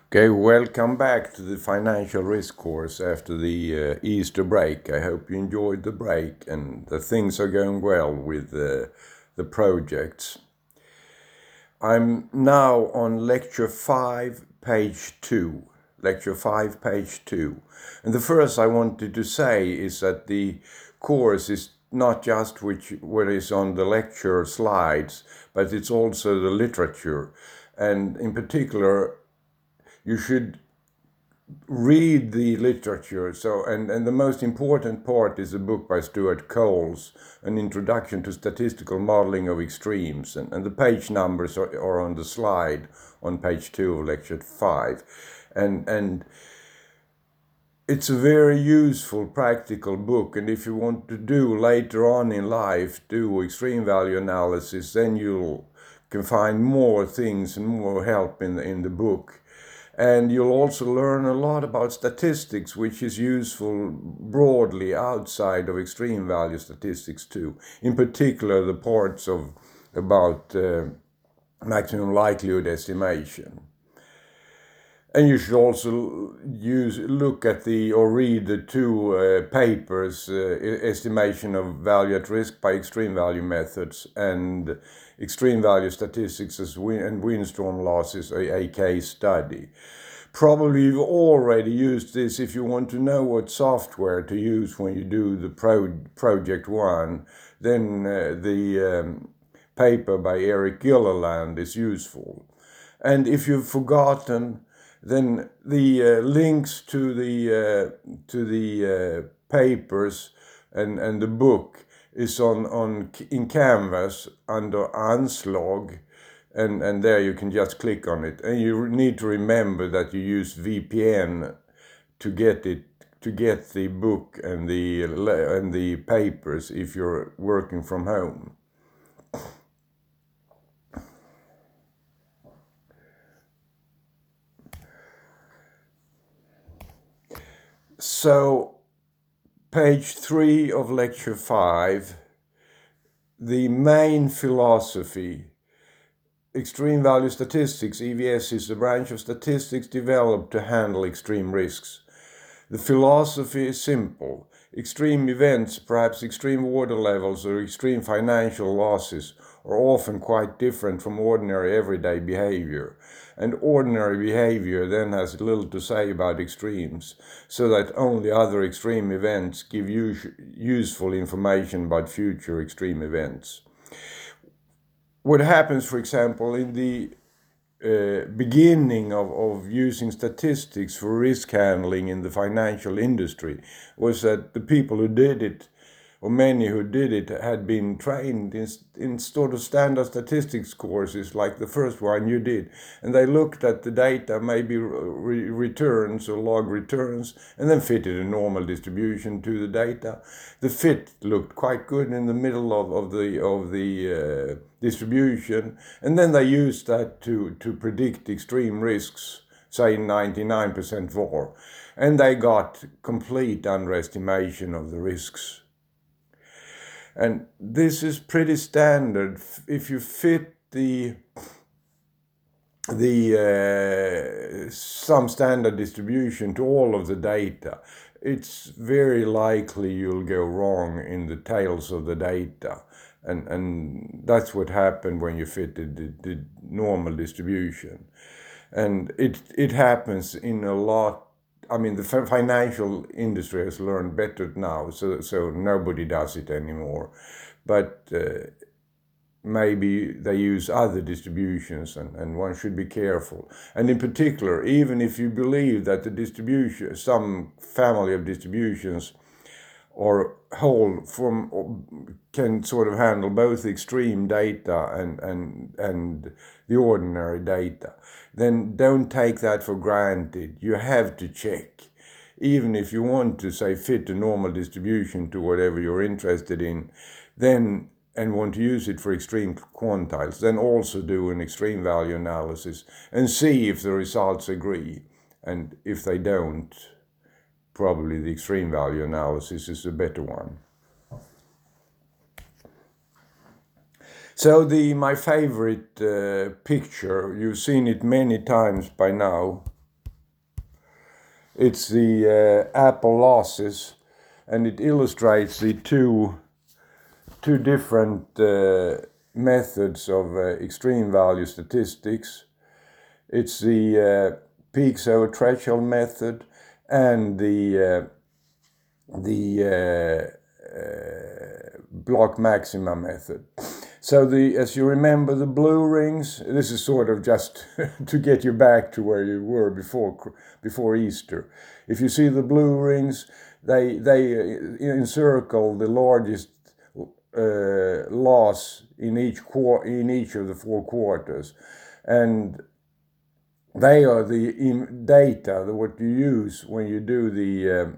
Okay, welcome back to the financial risk course after the Easter break. I hope you enjoyed the break and that things are going well with the projects. I'm now on lecture 5, page 2. Lecture 5, page 2. And the first I wanted to say is that the course is not just what is on the lecture slides, but it's also the literature. And in particular, you should read the literature. And the most important part is a book by Stuart Coles, An Introduction to Statistical Modeling of Extremes. And the page numbers are on the slide on page 2 of lecture 5. And it's a very useful, practical book. And if you want to do later on in life, do extreme value analysis, then you can find more things and more help in the book. And you'll also learn a lot about statistics, which is useful broadly outside of extreme value statistics too. In particular, the parts about maximum likelihood estimation. And you should also look at read the two papers, Estimation of Value at Risk by Extreme Value Methods and Extreme Value Statistics and Windstorm Losses, a case study. Probably you've already used this if you want to know what software to use when you do the project 1, then the paper by Eric Gilliland is useful. And if you've forgotten, then the links to the papers and the book is in Canvas under Anslag, and there you can just click on it. And you need to remember that you use VPN to get the book and the papers if you're working from home. So, page 3 of lecture 5, the main philosophy. Extreme value statistics, EVS, is a branch of statistics developed to handle extreme risks. The philosophy is simple. Extreme events, perhaps extreme water levels or extreme financial losses, are often quite different from ordinary everyday behavior. And ordinary behavior then has little to say about extremes, so that only other extreme events give useful information about future extreme events. What happens, for example, in the beginning of using statistics for risk handling in the financial industry was that the people who did it, or many who did it, had been trained in sort of standard statistics courses like the first one you did. And they looked at the data, maybe returns or log returns, and then fitted a normal distribution to the data. The fit looked quite good in the middle of the distribution, and then they used that to predict extreme risks, say 99% VAR, and they got complete underestimation of the risks. And this is pretty standard. If you fit some standard distribution to all of the data, it's very likely you'll go wrong in the tails of the data. And that's what happened when you fitted the normal distribution. And it happens in a lot. I mean, the financial industry has learned better now, so nobody does it anymore. But maybe they use other distributions, and one should be careful. And in particular, even if you believe that the distribution, some family of distributions or whole can sort of handle both extreme data and the ordinary data, then don't take that for granted. You have to check. Even if you want to, say, fit a normal distribution to whatever you're interested in, then and want to use it for extreme quantiles, then also do an extreme value analysis and see if the results agree. And if they don't, probably the extreme value analysis is a better one. So my favorite picture, you've seen it many times by now, It's the Apple losses, and it illustrates the two different methods of extreme value statistics. It's the peaks over threshold method and the block maxima method. So as you remember, the blue rings, this is sort of just to get you back to where you were before Easter. If you see the blue rings, they encircle the largest loss in each of the 4 quarters, and they are the data that what you use when you do the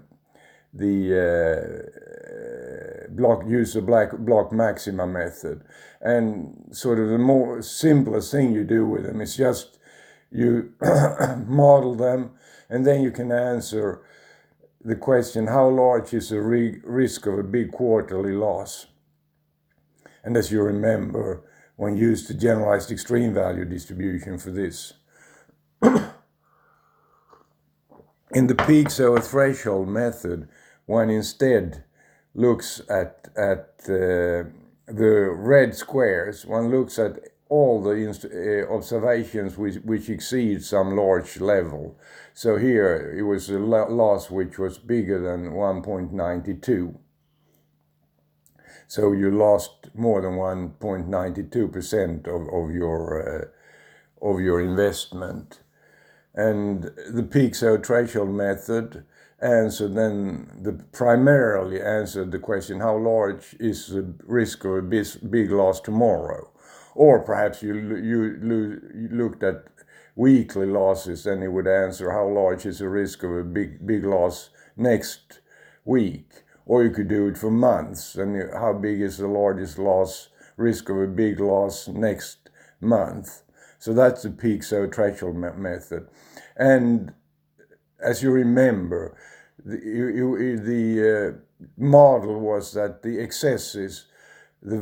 block maxima method. And sort of the more simplest thing you do with them is just you model them, and then you can answer the question, how large is the risk of a big quarterly loss? And as you remember, one used the generalized extreme value distribution for this. In the peaks over threshold method, one instead looks at the red squares. One looks at all the observations which exceed some large level. So here it was a loss which was bigger than 1.92. So you lost more than 1.92% of your investment. And the peaks over threshold method primarily answered the question, how large is the risk of a big loss tomorrow? Or perhaps you looked at weekly losses, and it would answer how large is the risk of a big loss next week. Or you could do it for months, and how big is the largest risk of a big loss next month. So that's the peaks over threshold method. And as you remember, the model was that the excesses of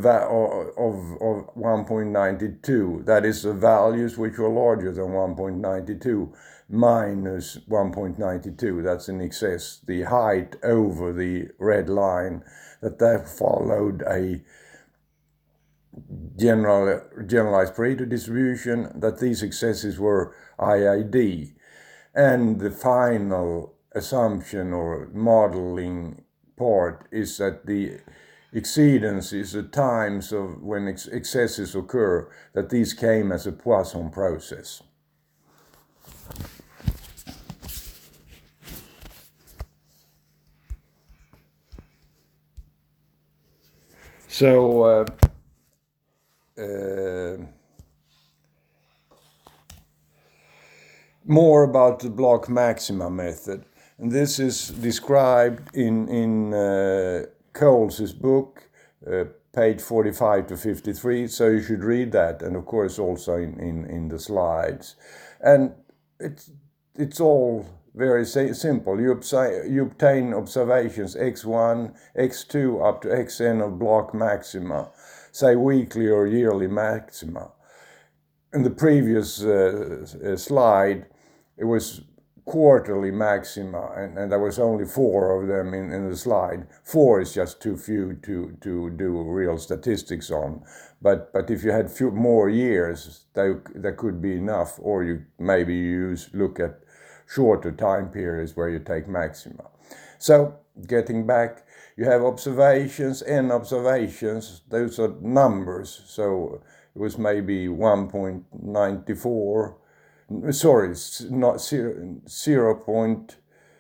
1.92, that is the values which were larger than 1.92 minus 1.92, that's an excess, the height over the red line, that followed a generalized Pareto distribution, that these excesses were IID. And the final assumption or modeling part is that the exceedances, the times of when excesses occur, that these came as a Poisson process. So more about the block maxima method. And this is described in Coles' book, page 45 to 53, so you should read that, and of course also in the slides. And it's all very simple. You obtain observations x1, x2 up to xn of block maxima, say weekly or yearly maxima. In the previous slide, it was quarterly maxima, and there was only 4 of them in the slide. 4 is just too few to do real statistics on, but if you had more years, there could be enough, or you maybe look at shorter time periods where you take maxima. So getting back, you have observations, n observations, those are numbers, so it was maybe 1.94, sorry, not 0.2, 0.1,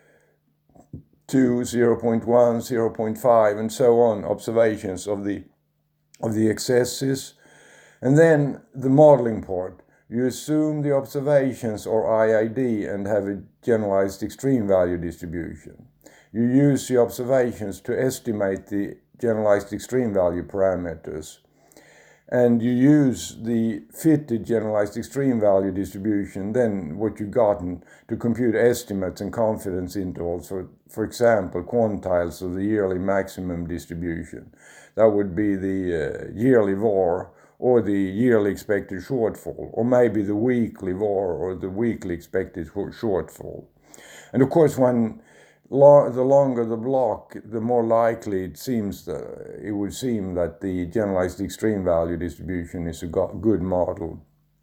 0.5, and so on, observations of the excesses. And then the modeling part. You assume the observations are IID and have a generalized extreme value distribution. You use the observations to estimate the generalized extreme value parameters. And you use the fitted generalized extreme value distribution, then what you've gotten, to compute estimates and confidence intervals for example, quantiles of the yearly maximum distribution. That would be the yearly VAR, or the yearly expected shortfall, or maybe the weekly VAR or the weekly expected shortfall. And of course, the longer the block, the more likely it would seem that the generalized extreme value distribution is a good model.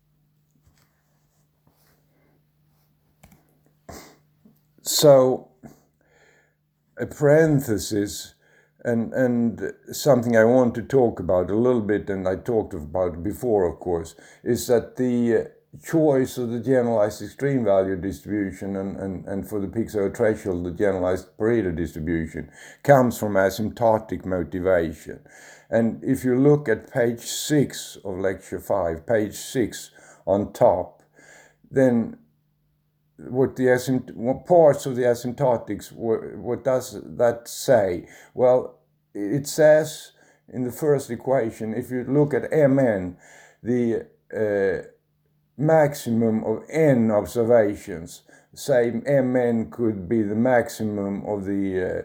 So, a parenthesis, and something I want to talk about a little bit, and I talked about it before, of course, is that the choice of the generalized extreme value distribution and for the Peak-Zero threshold, the generalized Pareto distribution, comes from asymptotic motivation. And if you look at page 6 of lecture 5, page 6 on top, then what parts of the asymptotics, what does that say? Well, it says in the first equation, if you look at Mn, the maximum of n observations, say Mn could be the maximum of the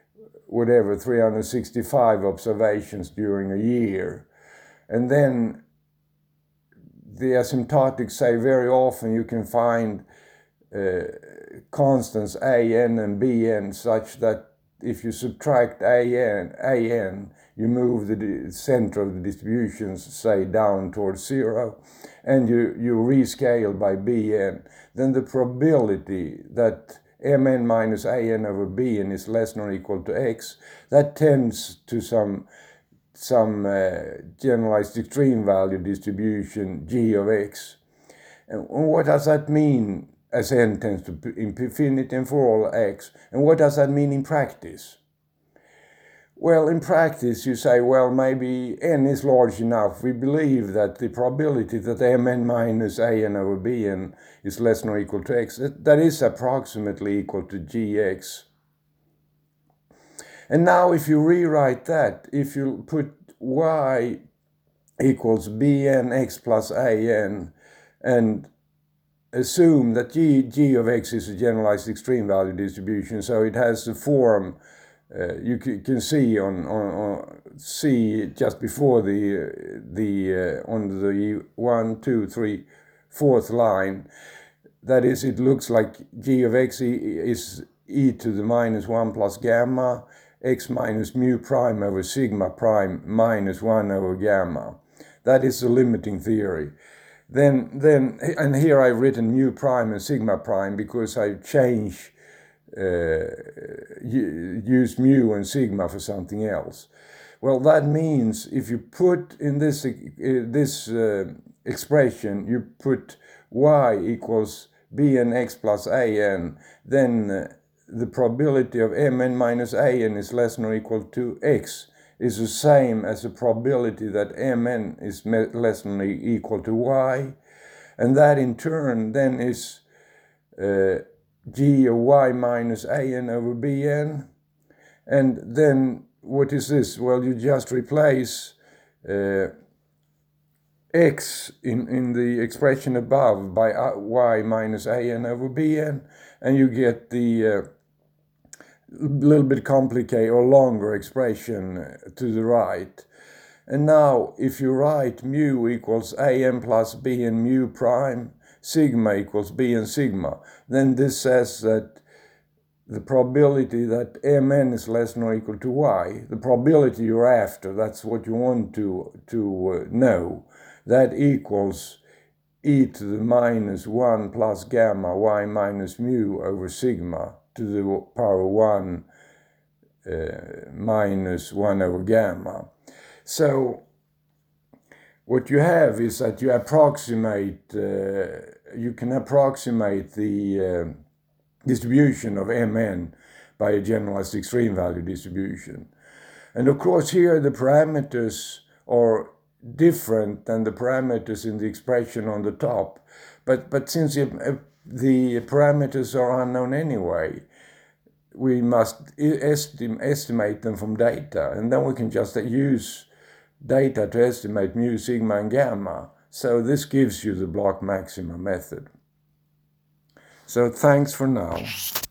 365 observations during a year. And then the asymptotics say very often you can find constants an and bn such that if you subtract an, you move the center of the distributions, say, down towards 0, and you rescale by bn, then the probability that mn minus an over bn is less than or equal to x, that tends to some generalized extreme value distribution g of x. And what does that mean as n tends to infinity and for all x? And what does that mean in practice? Well, in practice you say, well, maybe n is large enough. We believe that the probability that mn minus an over bn is less than or equal to x, that is approximately equal to gx. And now if you rewrite that, if you put y equals bnx plus an and assume that g of x is a generalized extreme value distribution, so it has the form you can see see just before on the 1, 2, 3, 4th line. That is, it looks like g of x is e to the minus 1 plus gamma x minus mu prime over sigma prime minus 1 over gamma. That is the limiting theory. Then, and here I've written mu prime and sigma prime because I use mu and sigma for something else. Well, that means if you put in this expression, you put y equals bnx plus an, then the probability of mn minus an is less than or equal to x is the same as the probability that mn is less than or equal to y, and that in turn then is g of y minus an over bn. And then what is this? Well, you just replace x in the expression above by y minus an over bn, and you get the little bit complicated or longer expression to the right. And now if you write mu equals an plus bn mu prime, sigma equals bn sigma, then this says that the probability that mn is less than or equal to y, the probability you're after, that's what you want to know, that equals e to the minus 1 plus gamma y minus mu over sigma to the power 1 minus 1 over gamma. So what you have is that you can approximate the distribution of mn by a generalized extreme value distribution. And of course here the parameters are different than the parameters in the expression on the top, but since the parameters are unknown anyway, we must estimate them from data, and then we can just use data to estimate mu, sigma, and gamma. So this gives you the block maxima method. So thanks for now.